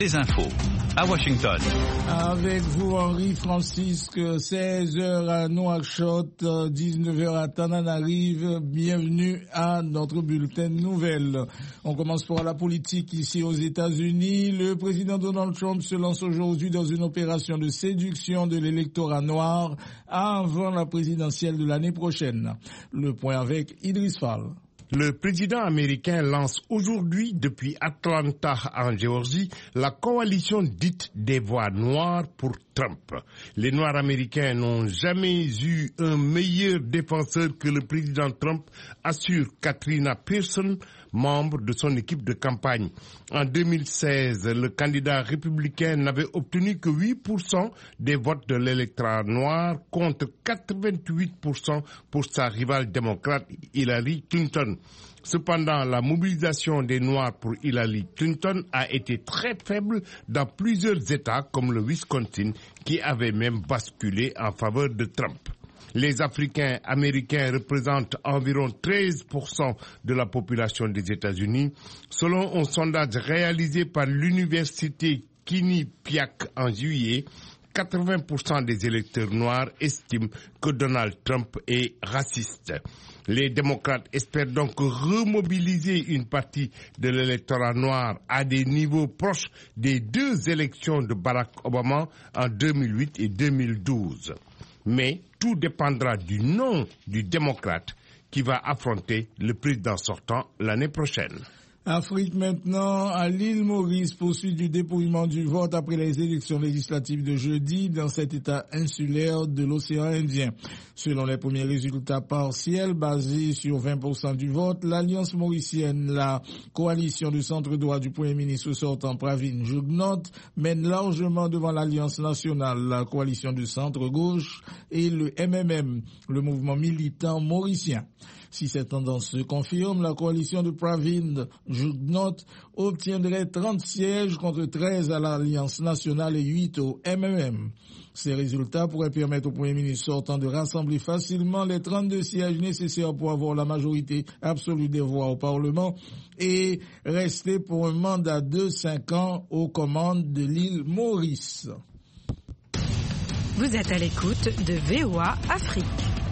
Les infos à Washington. Avec vous, Henri Francisque, 16h à Nouakchott, 19h à Tananarive. Bienvenue à notre bulletin de nouvelles. On commence par la politique ici aux États-Unis. Le président Donald Trump se lance aujourd'hui dans une opération de séduction de l'électorat noir avant la présidentielle de l'année prochaine. Le point avec Idriss Fall. Le président américain lance aujourd'hui, depuis Atlanta en Géorgie, la coalition dite des voix noires pour Trump. Les Noirs américains n'ont jamais eu un meilleur défenseur que le président Trump, assure Katrina Pearson, membre de son équipe de campagne. En 2016, le candidat républicain n'avait obtenu que 8% des votes de l'électorat noir contre 88% pour sa rivale démocrate Hillary Clinton. Cependant, la mobilisation des Noirs pour Hillary Clinton a été très faible dans plusieurs États comme le Wisconsin, qui avait même basculé en faveur de Trump. Les Africains américains représentent environ 13% de la population des États-Unis, selon un sondage réalisé par l'université Quinnipiac en juillet. 80% des électeurs noirs estiment que Donald Trump est raciste. Les démocrates espèrent donc remobiliser une partie de l'électorat noir à des niveaux proches des deux élections de Barack Obama en 2008 et 2012. Mais tout dépendra du nom du démocrate qui va affronter le président sortant l'année prochaine. Afrique maintenant, à l'île Maurice, poursuite du dépouillement du vote après les élections législatives de jeudi dans cet état insulaire de l'océan Indien. Selon les premiers résultats partiels basés sur 20% du vote, l'Alliance mauricienne, la coalition du centre droit du Premier ministre sortant Pravin Jugnauth, mène largement devant l'Alliance nationale, la coalition du centre gauche et le MMM, le mouvement militant mauricien. Si cette tendance se confirme, la coalition de Pravin Jugnauth obtiendrait 30 sièges contre 13 à l'Alliance nationale et 8 au MMM. Ces résultats pourraient permettre au Premier ministre sortant de rassembler facilement les 32 sièges nécessaires pour avoir la majorité absolue des voix au Parlement et rester pour un mandat de 5 ans aux commandes de l'île Maurice. Vous êtes à l'écoute de VOA Afrique.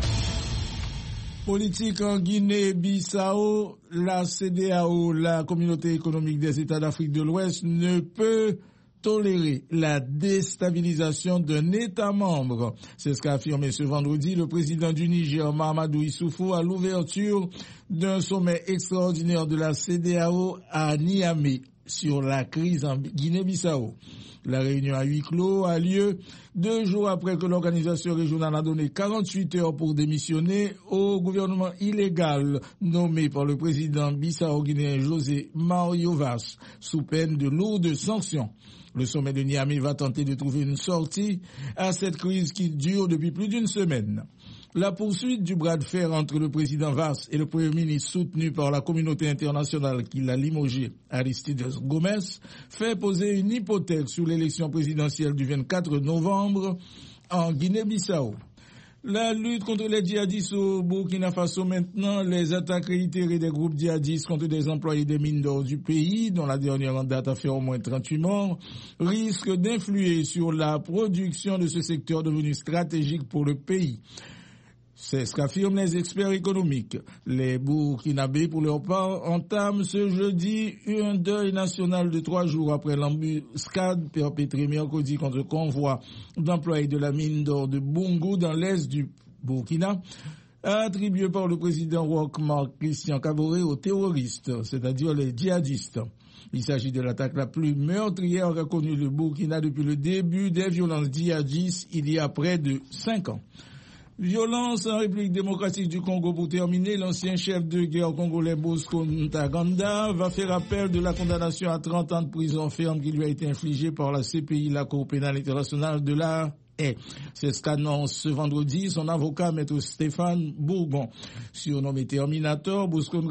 Politique en Guinée-Bissau, la CEDEAO, la Communauté économique des États d'Afrique de l'Ouest, ne peut tolérer la déstabilisation d'un État membre. C'est ce qu'a affirmé ce vendredi le président du Niger, Mahamadou Issoufou, à l'ouverture d'un sommet extraordinaire de la CEDEAO à Niamey sur la crise en Guinée-Bissau. La réunion à huis clos a lieu 2 jours après que l'organisation régionale a donné 48 heures pour démissionner au gouvernement illégal nommé par le président bissau-guinéen José Mario Vaz sous peine de lourdes sanctions. Le sommet de Niamey va tenter de trouver une sortie à cette crise qui dure depuis plus d'une semaine. La poursuite du bras de fer entre le président Vaz et le Premier ministre soutenu par la communauté internationale qui l'a limogé, Aristides Gomes, fait poser une hypothèque sur l'élection présidentielle du 24 novembre en Guinée-Bissau. La lutte contre les djihadistes au Burkina Faso maintenant, les attaques réitérées des groupes djihadistes contre des employés des mines d'or du pays, dont la dernière en date a fait au moins 38 morts, risquent d'influer sur la production de ce secteur devenu stratégique pour le pays. C'est ce qu'affirment les experts économiques. Les Burkinabés, pour leur part, entament ce jeudi un deuil national de 3 jours après l'embuscade perpétrée mercredi contre convoi d'employés de la mine d'or de Boungou dans l'est du Burkina, attribué par le président Roch-Marc Christian Kaboré aux terroristes, c'est-à-dire les djihadistes. Il s'agit de l'attaque la plus meurtrière qu'a connue le Burkina depuis le début des violences djihadistes il y a près de 5 ans. Violence en République démocratique du Congo pour terminer. L'ancien chef de guerre congolais Bosco Ntaganda va faire appel de la condamnation à 30 ans de prison ferme qui lui a été infligée par la CPI, la Cour pénale internationale de la Haye. C'est ce qu'annonce ce vendredi son avocat, maître Stéphane Bourgon. Surnommé Terminator, Bosco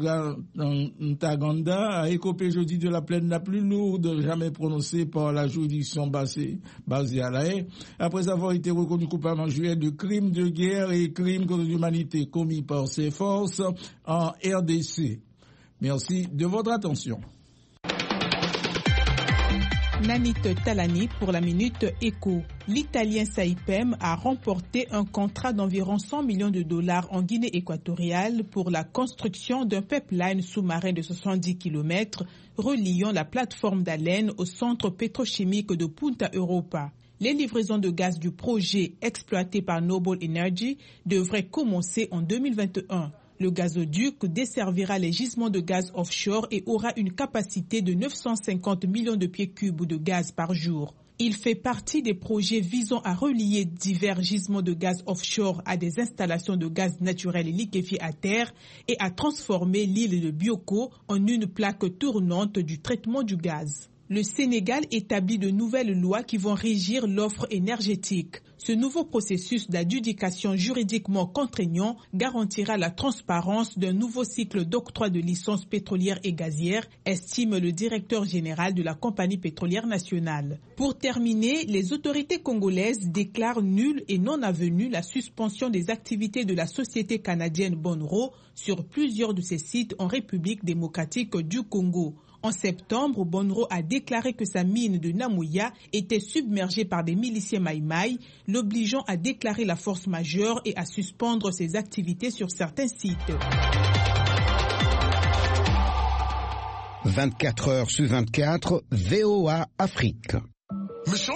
Ntaganda a écopé jeudi de la peine la plus lourde jamais prononcée par la juridiction basée à la Haye, après avoir été reconnu coupable en juillet de crimes de guerre et crimes contre l'humanité commis par ses forces en RDC. Merci de votre attention. Nanit Talani pour la Minute Éco. L'Italien Saipem a remporté un contrat d'environ 100 millions de dollars en Guinée équatoriale pour la construction d'un pipeline sous-marin de 70 km reliant la plateforme d'Alen au centre pétrochimique de Punta Europa. Les livraisons de gaz du projet exploité par Noble Energy devraient commencer en 2021. Le gazoduc desservira les gisements de gaz offshore et aura une capacité de 950 millions de pieds cubes de gaz par jour. Il fait partie des projets visant à relier divers gisements de gaz offshore à des installations de gaz naturel liquéfié à terre et à transformer l'île de Bioko en une plaque tournante du traitement du gaz. Le Sénégal établit de nouvelles lois qui vont régir l'offre énergétique. Ce nouveau processus d'adjudication juridiquement contraignant garantira la transparence d'un nouveau cycle d'octroi de licences pétrolières et gazières, estime le directeur général de la compagnie pétrolière nationale. Pour terminer, les autorités congolaises déclarent nulle et non avenue la suspension des activités de la société canadienne Bonro sur plusieurs de ses sites en République démocratique du Congo. En septembre, Bonro a déclaré que sa mine de Namouya était submergée par des miliciens Maïmaï, l'obligeant à déclarer la force majeure et à suspendre ses activités sur certains sites. 24 heures sur 24, VOA Afrique. Méchant.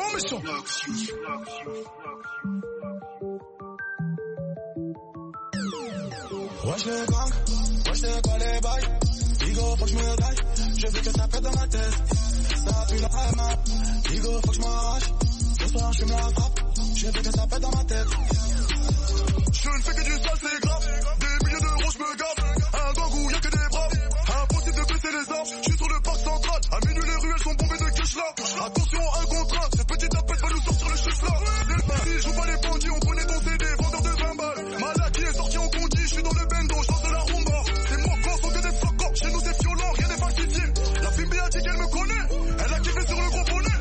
Wesh les gangs, wesh c'est quoi les bails? Digo, faut que je me taille, je veux que ça pète dans ma tête. Ça pue la main, Digo, faut que je m'arrache. Ce soir, je fume la frappe, je veux que ça pète dans ma tête. Je ne fais que du sale, c'est grave. Des milliers d'euros, je me gave. Un gang où y'a que des braves. Impossible de baisser les armes, je suis sur le parc central. À minuit, les ruelles sont bombées de cash là. Attention, un contre un, cette petite tapette va nous sortir le chef là. Si je joue pas les bandits, on connaît ton CD, vendeur de 20 balles. Malaki est sorti en condi, je suis dans le bendo, je de la rumba. C'est moi quand sont que des flocons, chez nous c'est violent, rien n'est falsifié. La fille a dit qu'elle me connaît, elle a kiffé sur le gros bonnet.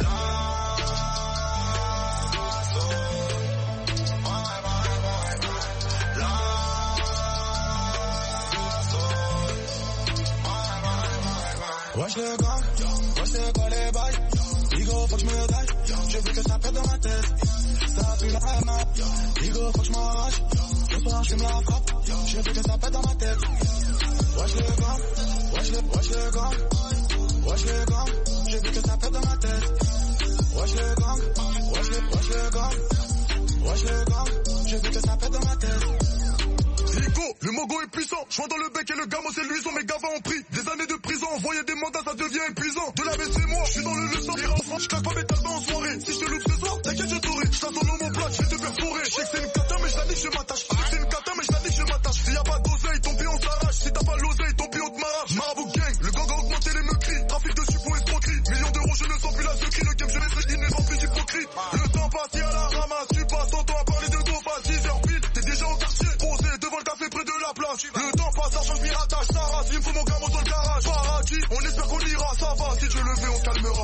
Wesh le gang, wesh c'est quoi les bails? Digo, faut que je me taille, je veux que ça pète dans ma tête. Ça pue la main, Digo, faut que je m'arrache. Ce soir, je fume la frappe, je veux que ça pète dans ma tête. Wesh le gang, wesh le gang, wesh le gang, je veux que ça pète dans ma tête. Wesh le gang, wesh le gang, wesh le gang, je veux que ça pète dans ma tête. Rico, le mogo est puissant. Joint dans le bec et le gamo c'est luisant. Mes gavas ont pris des années de prison. Envoyer des mandats ça devient épuisant. De la baisse c'est moi, je suis dans le leçon. Je claque pas mes talons en soirée. Si je te loupe ce soir, t'inquiète je t'aurai. Je t'attends dans mon plat, je vais te perforer. Je sais que c'est une cata mais je la nique, je m'attache. Je sais que c'est une cata mais je la nique, je m'attache. S'il y a pas d'oseille, ton pion s'arrache. Si t'as pas l'oseille, ton pion te m'arrache. Marabout gang, le gang a augmenté les meurtris. Trafic de suppos escroquerie. Millions d'euros, je ne sens plus la secrie. Le game je l'ai fait, il n'est rempli d'hypocrite. Le temps passe, y a la ramasse. Tu passes ton temps à parler de go, pas 10h pile. T'es déjà au quartier, posé devant le café près de la place. Le temps passe, l'argent je m'y rattache, ça rase, il me faut mon gamo dans le garage. Paradis, on espère qu'on ira, ça va, si Dieu le veut, on calmera.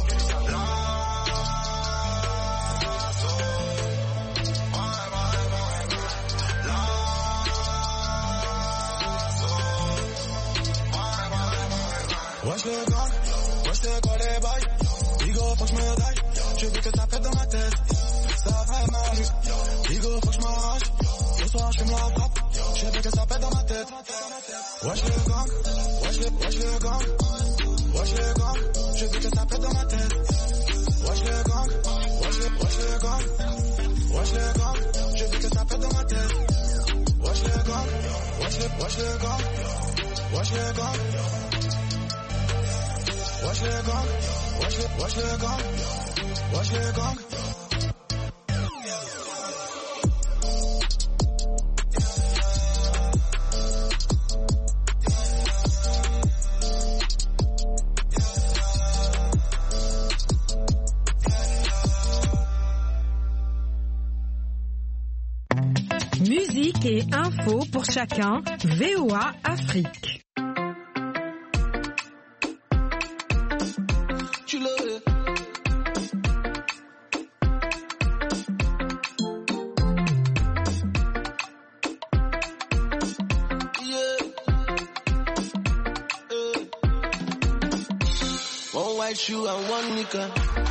Wesh le gang, wesh c'est quoi les bails? Digo, faut que je me taille, je veux que ça pète dans ma tête. Ça fait mal, Digo, faut que je m'arrache. Ce soir, je fume la frappe, je veux que ça pète dans ma tête. Wesh le gang, wesh le gang, wesh le gang, je veux que ça pète dans ma tête. Wesh le gang, wesh le gang, wesh le gang, je veux que ça pète dans ma tête. Wesh le gang, wesh le gang, wesh le gang, wesh le gang, wesh le gang, wesh le gang. Musique et info pour chacun, VOA Afrique. get you and one nigga.